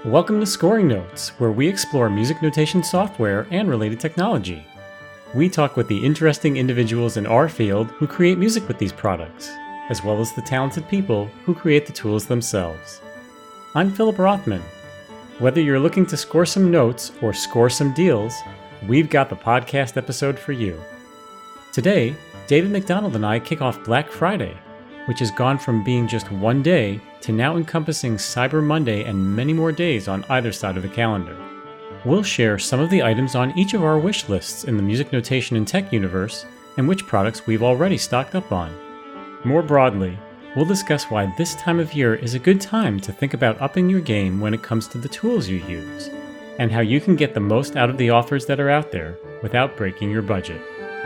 Welcome to Scoring Notes, where we explore music notation software and related technology. We talk with the interesting individuals in our field who create music with these products, as well as the talented people who create the tools themselves. I'm Philip Rothman. Whether you're looking to score some notes or score some deals, we've got the podcast episode for you. Today, David McDonald and I kick off Black Friday, which has gone from being just one day to now encompassing Cyber Monday and many more days on either side of the calendar. We'll share some of the items on each of our wish lists in the music notation and tech universe and which products we've already stocked up on. More broadly, we'll discuss why this time of year is a good time to think about upping your game when it comes to the tools you use, and how you can get the most out of the offers that are out there without breaking your budget.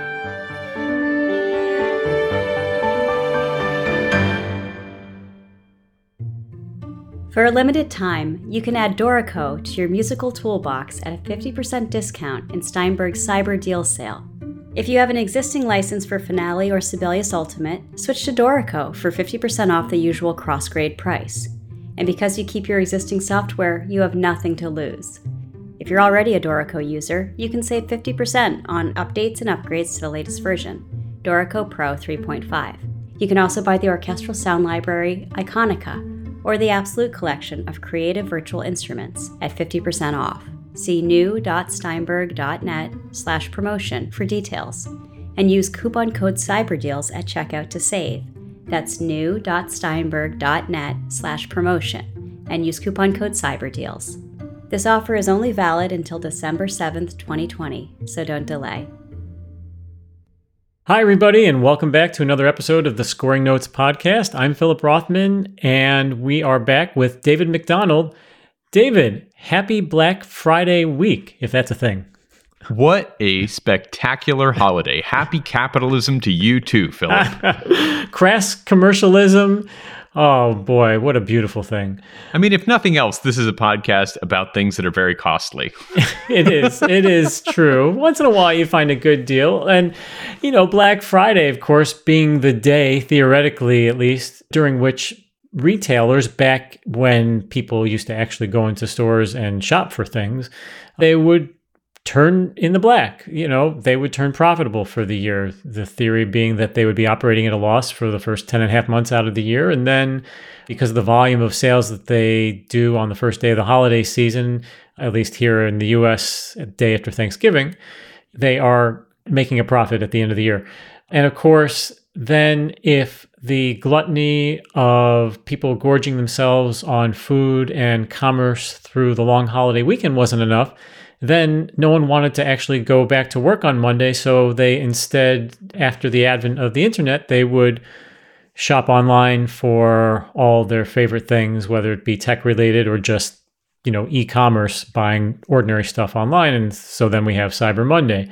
For a limited time, you can add Dorico to your musical toolbox at a 50% discount in Steinberg's Cyber Deal Sale. If you have an existing license for Finale or Sibelius Ultimate, switch to Dorico for 50% off the usual cross-grade price. And because you keep your existing software, you have nothing to lose. If you're already a Dorico user, you can save 50% on updates and upgrades to the latest version, Dorico Pro 3.5. You can also buy the orchestral sound library Iconica, or the Absolute Collection of creative virtual instruments at 50% off. See new.steinberg.net/promotion for details, and use coupon code CYBERDEALS at checkout to save. That's new.steinberg.net/promotion, and use coupon code CYBERDEALS. This offer is only valid until December 7th, 2020, so don't delay. Hi, everybody, and welcome back to another episode of the Scoring Notes podcast. I'm Philip Rothman, and we are back with David McDonald. David, happy Black Friday week, if that's a thing. What a spectacular holiday. Happy capitalism to you too, Philip. Crass commercialism. Oh boy, what a beautiful thing. I mean, if nothing else, this is a podcast about things that are very costly. It is true. Once in a while you find a good deal. And, Black Friday, of course, being the day, theoretically at least, during which retailers, back when people used to actually go into stores and shop for things, they would turn in the black. They would turn profitable for the year. The theory being that they would be operating at a loss for the first 10 and a half months out of the year. And then because of the volume of sales that they do on the first day of the holiday season, at least here in the US, a day after Thanksgiving, they are making a profit at the end of the year. And of course, then if the gluttony of people gorging themselves on food and commerce through the long holiday weekend wasn't enough, then no one wanted to actually go back to work on Monday, so they instead, after the advent of the internet, they would shop online for all their favorite things, whether it be tech-related or just, e-commerce, buying ordinary stuff online, and so then we have Cyber Monday.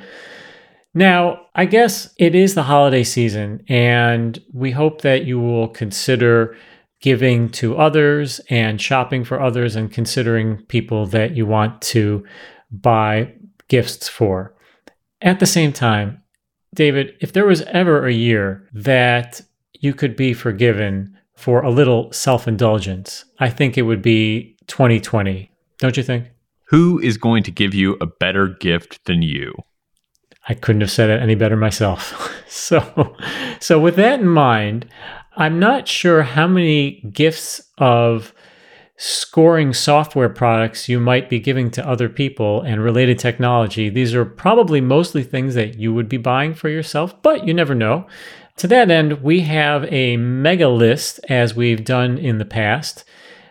Now, I guess it is the holiday season, and we hope that you will consider giving to others and shopping for others and considering people that you want to buy gifts for. At the same time, David, if there was ever a year that you could be forgiven for a little self-indulgence, I think it would be 2020. Don't you think? Who is going to give you a better gift than you? I couldn't have said it any better myself. So with that in mind, I'm not sure how many gifts of scoring software products you might be giving to other people and related technology. These are probably mostly things that you would be buying for yourself, but you never know. To that end, we have a mega list, as we've done in the past,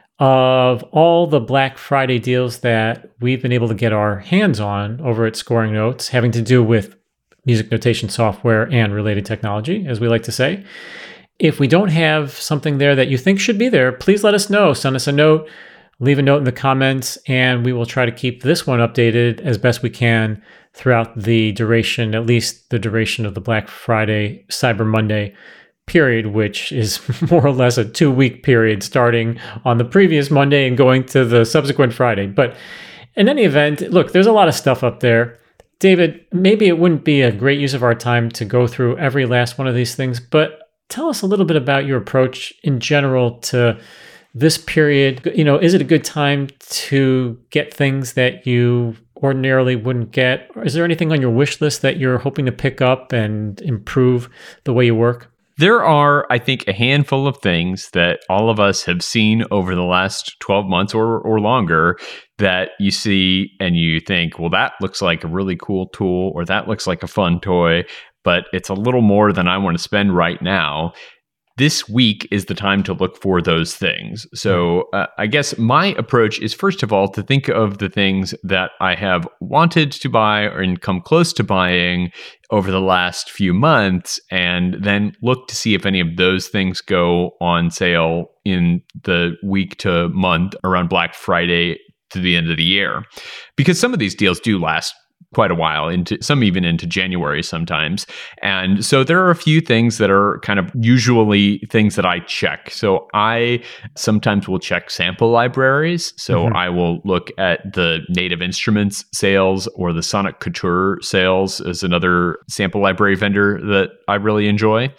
of all the Black Friday deals that we've been able to get our hands on over at Scoring Notes, having to do with music notation software and related technology, as we like to say. If we don't have something there that you think should be there, please let us know. Send us a note, leave a note in the comments, and we will try to keep this one updated as best we can throughout the duration, at least the duration of the Black Friday, Cyber Monday period, which is more or less a 2-week period starting on the previous Monday and going to the subsequent Friday. But in any event, look, there's a lot of stuff up there. David, maybe it wouldn't be a great use of our time to go through every last one of these things, but tell us a little bit about your approach in general to this period, is it a good time to get things that you ordinarily wouldn't get? Or is there anything on your wish list that you're hoping to pick up and improve the way you work? There are, I think, a handful of things that all of us have seen over the last 12 months or longer that you see and you think, well, that looks like a really cool tool, or that looks like a fun toy, but it's a little more than I want to spend right now. This week is the time to look for those things. So I guess my approach is, first of all, to think of the things that I have wanted to buy and come close to buying over the last few months, and then look to see if any of those things go on sale in the week to month around Black Friday to the end of the year. Because some of these deals do last quite a while, even into January sometimes. And so there are a few things that are kind of usually things that I check. So I sometimes will check sample libraries. So I will look at the Native Instruments sales, or the Sonic Couture sales as another sample library vendor that I really enjoy.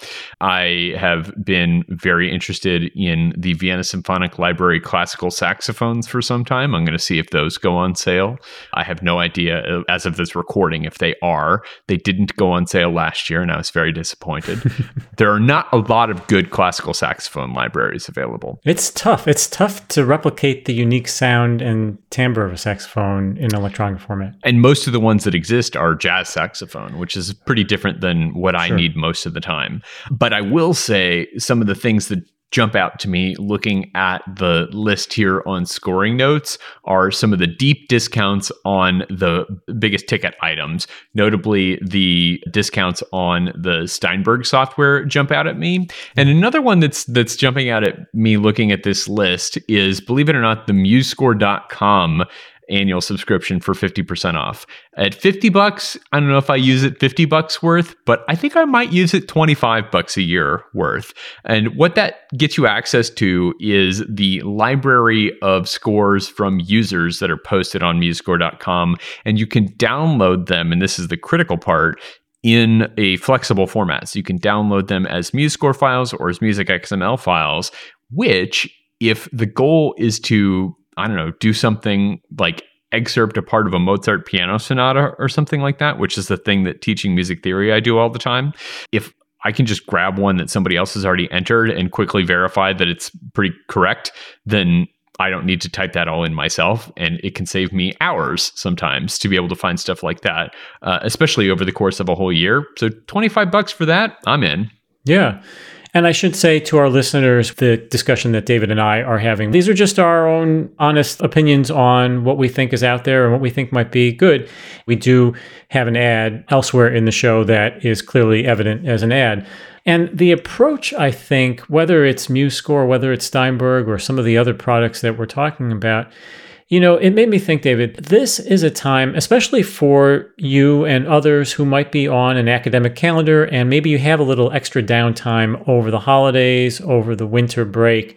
I have been very interested in the Vienna Symphonic Library classical saxophones for some time. I'm going to see if those go on sale. I have no idea as of this recording if they are. They didn't go on sale last year, and I was very disappointed. There are not a lot of good classical saxophone libraries available. It's tough. It's tough to replicate the unique sound and timbre of a saxophone in electronic format. And most of the ones that exist are jazz saxophone, which is pretty different than what I need most of the time. But I will say some of the things that jump out to me looking at the list here on Scoring Notes are some of the deep discounts on the biggest ticket items. Notably, the discounts on the Steinberg software jump out at me. And another one that's jumping out at me looking at this list is, believe it or not, the MuseScore.com annual subscription for 50% off. At $50, I don't know if I use it $50 worth, but I think I might use it $25 a year worth. And what that gets you access to is the library of scores from users that are posted on MuseScore.com, and you can download them, and this is the critical part, in a flexible format. So you can download them as MuseScore files or as Music XML files, which, if the goal is to, I don't know, do something like excerpt a part of a Mozart piano sonata or something like that, which is the thing that teaching music theory I do all the time. If I can just grab one that somebody else has already entered and quickly verify that it's pretty correct, then I don't need to type that all in myself. And it can save me hours sometimes to be able to find stuff like that, especially over the course of a whole year. So $25 for that, I'm in. Yeah. And I should say to our listeners, the discussion that David and I are having, these are just our own honest opinions on what we think is out there and what we think might be good. We do have an ad elsewhere in the show that is clearly evident as an ad. And the approach, I think, whether it's MuseScore, whether it's Steinberg, or some of the other products that we're talking about, it made me think, David, this is a time, especially for you and others who might be on an academic calendar, and maybe you have a little extra downtime over the holidays, over the winter break,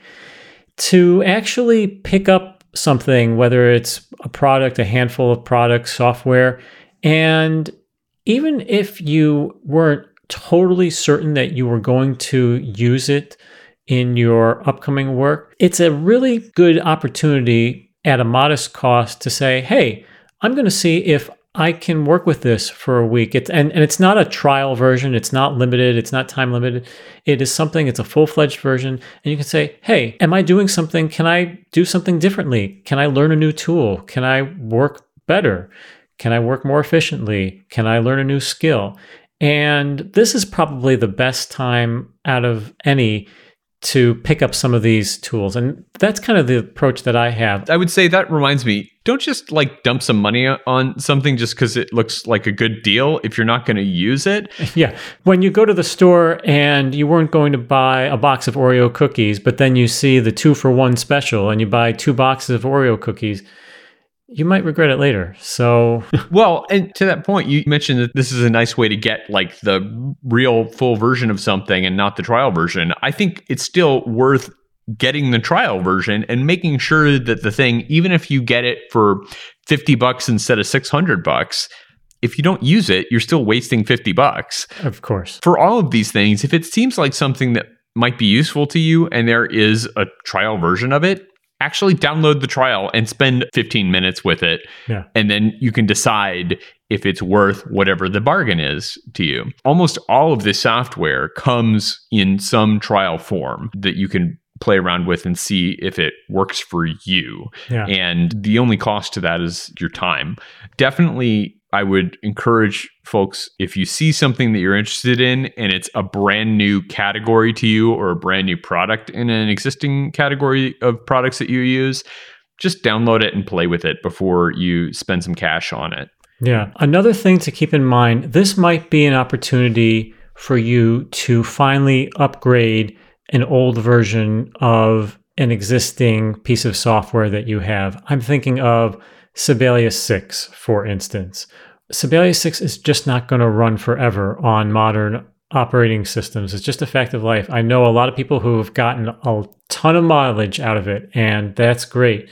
to actually pick up something, whether it's a product, a handful of products, software. And even if you weren't totally certain that you were going to use it in your upcoming work, it's a really good opportunity at a modest cost to say, hey, I'm going to see if I can work with this for a week. And it's not a trial version. It's not limited. It's not time limited. It is something, it's a full-fledged version. And you can say, hey, am I doing something? Can I do something differently? Can I learn a new tool? Can I work better? Can I work more efficiently? Can I learn a new skill? And this is probably the best time out of any to pick up some of these tools. And that's kind of the approach that I have. I would say that reminds me, don't just dump some money on something just because it looks like a good deal if you're not going to use it. Yeah. When you go to the store and you weren't going to buy a box of Oreo cookies, but then you see the 2-for-1 special and you buy 2 boxes of Oreo cookies, you might regret it later. So, well, and to that point, you mentioned that this is a nice way to get the real full version of something and not the trial version. I think it's still worth getting the trial version and making sure that the thing, even if you get it for $50 instead of $600, if you don't use it, you're still wasting $50. Of course. For all of these things, if it seems like something that might be useful to you and there is a trial version of it, actually download the trial and spend 15 minutes with it. Yeah. And then you can decide if it's worth whatever the bargain is to you. Almost all of this software comes in some trial form that you can play around with and see if it works for you. Yeah. And the only cost to that is your time. Definitely, I would encourage folks, if you see something that you're interested in and it's a brand new category to you or a brand new product in an existing category of products that you use, just download it and play with it before you spend some cash on it. Yeah. Another thing to keep in mind, this might be an opportunity for you to finally upgrade an old version of an existing piece of software that you have. I'm thinking of Sibelius 6, for instance. Sibelius 6 is just not going to run forever on modern operating systems. It's just a fact of life. I know a lot of people who have gotten a ton of mileage out of it, and that's great.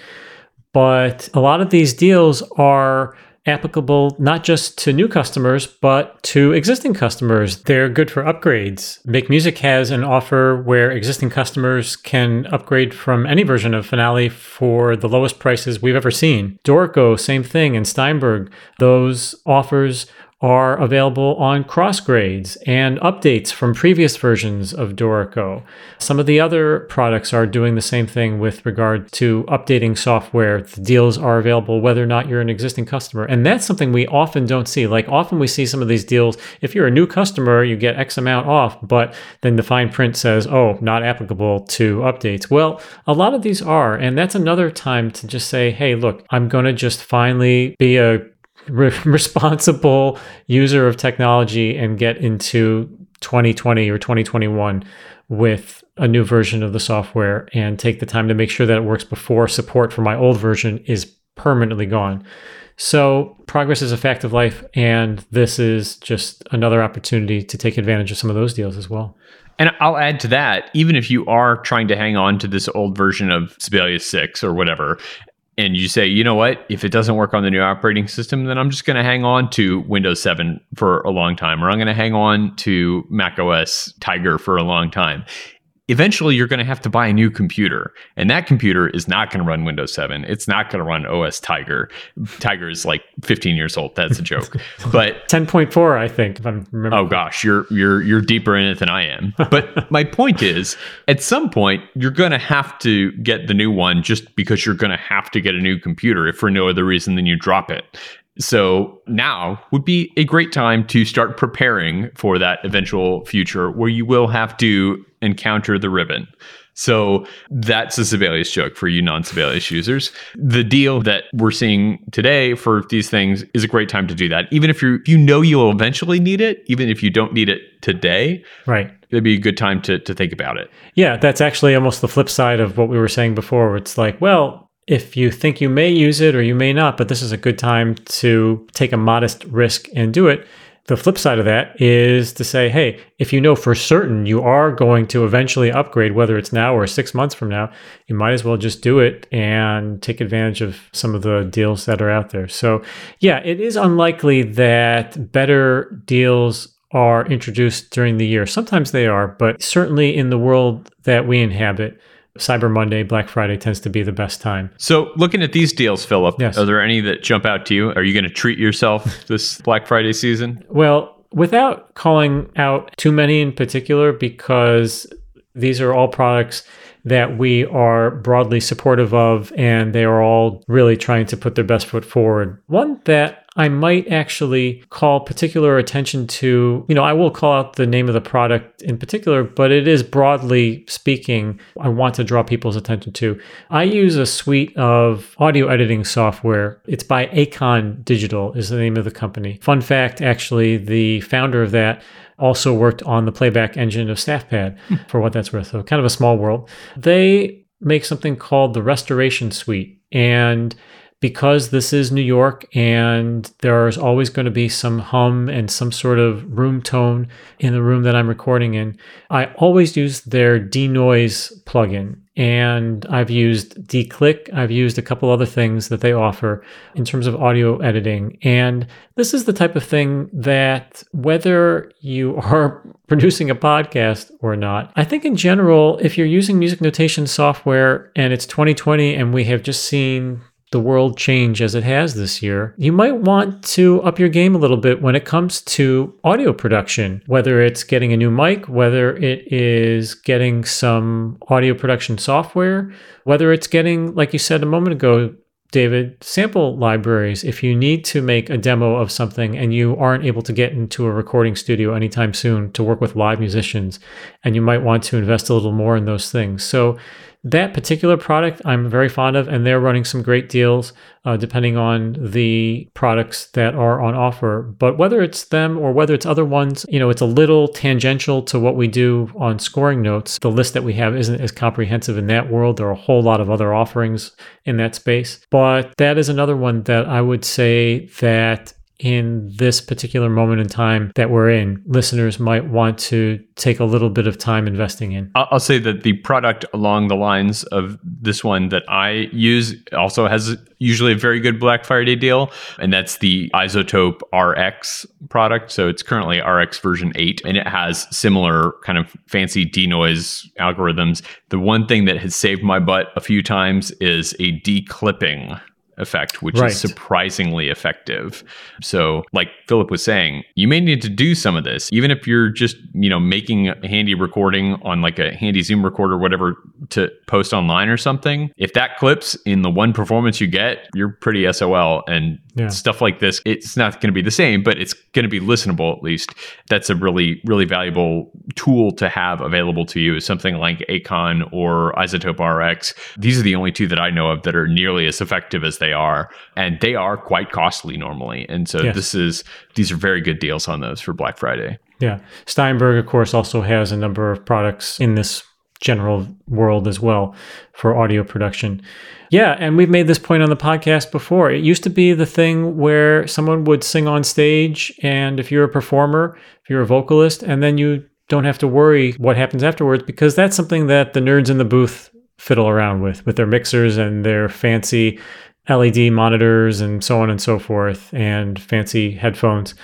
But a lot of these deals are applicable not just to new customers, but to existing customers. They're good for upgrades. Make Music has an offer where existing customers can upgrade from any version of Finale for the lowest prices we've ever seen. Dorico, same thing, and Steinberg. Those offers are available on cross-grades and updates from previous versions of Dorico. Some of the other products are doing the same thing with regard to updating software. The deals are available whether or not you're an existing customer. And that's something we often don't see. Like often we see some of these deals, if you're a new customer, you get X amount off, but then the fine print says, oh, not applicable to updates. Well, a lot of these are, and that's another time to just say, hey, look, I'm going to just finally be a responsible user of technology and get into 2020 or 2021 with a new version of the software and take the time to make sure that it works before support for my old version is permanently gone. So progress is a fact of life, and this is just another opportunity to take advantage of some of those deals as well. And I'll add to that, even if you are trying to hang on to this old version of Sibelius 6 or whatever, and you say, you know what, if it doesn't work on the new operating system, then I'm just going to hang on to Windows 7 for a long time, or I'm going to hang on to macOS Tiger for a long time. Eventually, you're going to have to buy a new computer, and that computer is not going to run Windows 7. It's not going to run OS Tiger. Tiger is like 15 years old. That's a joke. But 10.4, I think, if I'm remembering. Oh gosh, you're deeper in it than I am. But my point is, at some point, you're going to have to get the new one just because you're going to have to get a new computer, if for no other reason than you drop it. So now would be a great time to start preparing for that eventual future where you will have to encounter the ribbon. So that's a Sibelius joke for you non-Sibelius users. The deal that we're seeing today for these things is a great time to do that. Even if you know you'll eventually need it, even if you don't need it today, right? It'd be a good time to think about it. Yeah, that's actually almost the flip side of what we were saying before. It's like, well, if you think you may use it or you may not, but this is a good time to take a modest risk and do it. The flip side of that is to say, hey, if you know for certain you are going to eventually upgrade, whether it's now or 6 months from now, you might as well just do it and take advantage of some of the deals that are out there. So yeah, it is unlikely that better deals are introduced during the year. Sometimes they are, but certainly in the world that we inhabit, Cyber Monday, Black Friday tends to be the best time. So looking at these deals, Philip, yes. Are there any that jump out to you? Are you going to treat yourself this Black Friday season? Well, without calling out too many in particular, because these are all products that we are broadly supportive of, and they are all really trying to put their best foot forward. One that I might actually call particular attention to, I will call out the name of the product in particular, but it is broadly speaking, I want to draw people's attention to. I use a suite of audio editing software. It's by Acon Digital is the name of the company. Fun fact, actually, the founder of that also worked on the playback engine of StaffPad, for what that's worth. So kind of a small world. They make something called the Restoration Suite. And because this is New York and there's always going to be some hum and some sort of room tone in the room that I'm recording in, I always use their denoise plugin. and I've used Declick. I've used a couple other things that they offer in terms of audio editing. And this is the type of thing that whether you are producing a podcast or not, I think in general, if you're using music notation software and it's 2020 and we have just seen the world change as it has this year, you might want to up your game a little bit when it comes to audio production, whether it's getting a new mic, whether it is getting some audio production software, whether it's getting, like you said a moment ago, David, sample libraries. If you need to make a demo of something and you aren't able to get into a recording studio anytime soon to work with live musicians, and you might want to invest a little more in those things. So that particular product I'm very fond of, and they're running some great deals depending on the products that are on offer. But whether it's them or whether it's other ones, it's a little tangential to what we do on Scoring Notes. The list that we have isn't as comprehensive in that world. There are a whole lot of other offerings in that space. But that is another one that I would say that in this particular moment in time that we're in, listeners might want to take a little bit of time investing in. I'll say that the product along the lines of this one that I use also has usually a very good Black Friday deal, and that's the iZotope RX product. So it's currently RX version 8, and it has similar kind of fancy denoise algorithms. The one thing that has saved my butt a few times is a declipping effect, which is surprisingly effective. So like Philip was saying, you may need to do some of this, even if you're just, making a handy recording on like a handy Zoom recorder, whatever, to post online or something. If that clips in the one performance you get, you're pretty SOL. And stuff like this, it's not going to be the same, but it's going to be listenable at least. That's a really, really valuable tool to have available to you, something like Acon or iZotope RX. These are the only two that I know of that are nearly as effective as they are, and they are quite costly normally. And so these are very good deals on those for Black Friday. Yeah. Steinberg, of course, also has a number of products in this general world as well for audio production. Yeah, and we've made this point on the podcast before. It used to be the thing where someone would sing on stage, and if you're a performer, if you're a vocalist, and then you don't have to worry what happens afterwards, because that's something that the nerds in the booth fiddle around with their mixers and their fancy LED monitors and so on and so forth, and fancy headphones.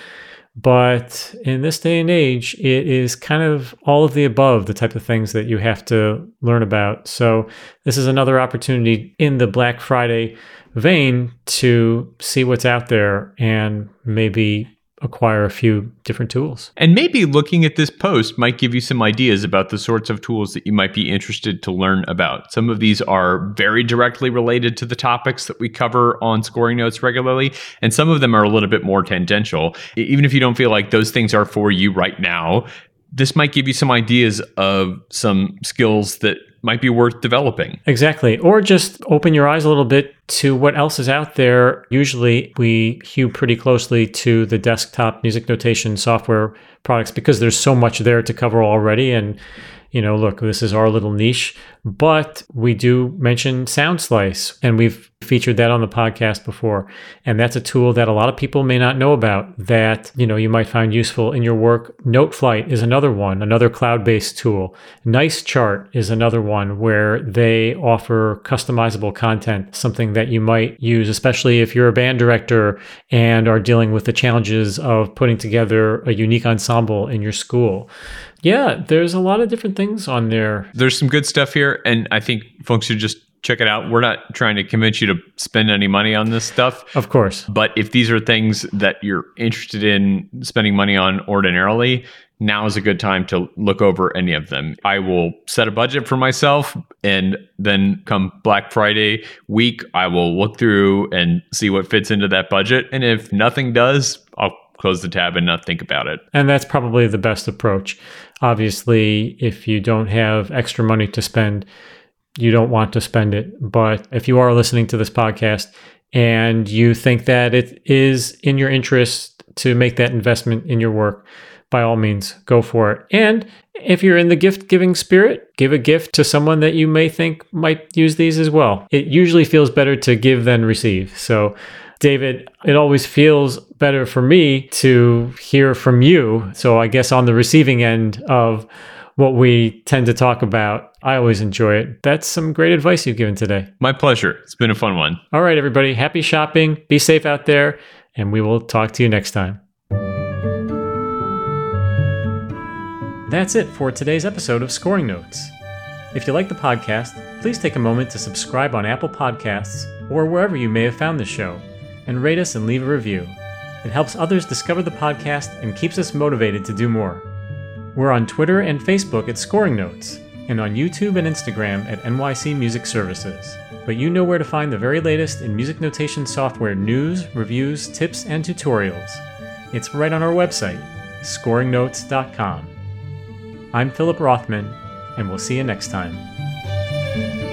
But in this day and age, it is kind of all of the above, the type of things that you have to learn about. So this is another opportunity in the Black Friday vein to see what's out there and maybe acquire a few different tools. And maybe looking at this post might give you some ideas about the sorts of tools that you might be interested to learn about. Some of these are very directly related to the topics that we cover on Scoring Notes regularly, and some of them are a little bit more tangential. Even if you don't feel like those things are for you right now, this might give you some ideas of some skills that might be worth developing. Exactly. Or just open your eyes a little bit to what else is out there. Usually we hew pretty closely to the desktop music notation software products because there's so much there to cover already. And, look, this is our little niche, but we do mention SoundSlice, and we've featured that on the podcast before. And that's a tool that a lot of people may not know about that, you might find useful in your work. Noteflight is another one, another cloud-based tool. NiceChart is another one where they offer customizable content, something that you might use, especially if you're a band director and are dealing with the challenges of putting together a unique ensemble in your school. Yeah, there's a lot of different things on there. There's some good stuff here, and I think folks should just check it out. We're not trying to convince you to spend any money on this stuff. Of course. But if these are things that you're interested in spending money on ordinarily, now is a good time to look over any of them. I will set a budget for myself, and then come Black Friday week, I will look through and see what fits into that budget. And if nothing does, I'll close the tab and not think about it. And that's probably the best approach. Obviously, if you don't have extra money to spend, you don't want to spend it. But if you are listening to this podcast and you think that it is in your interest to make that investment in your work, by all means, go for it. And if you're in the gift-giving spirit, give a gift to someone that you may think might use these as well. It usually feels better to give than receive. So, David, it always feels better for me to hear from you. So I guess on the receiving end of what we tend to talk about. I always enjoy it. That's some great advice you've given today. My pleasure. It's been a fun one. All right, everybody. Happy shopping. Be safe out there, and we will talk to you next time. That's it for today's episode of Scoring Notes. If you like the podcast, please take a moment to subscribe on Apple Podcasts or wherever you may have found the show, and rate us and leave a review. It helps others discover the podcast and keeps us motivated to do more. We're on Twitter and Facebook at Scoring Notes, and on YouTube and Instagram at NYC Music Services. But you know where to find the very latest in music notation software news, reviews, tips, and tutorials. It's right on our website, scoringnotes.com. I'm Philip Rothman, and we'll see you next time.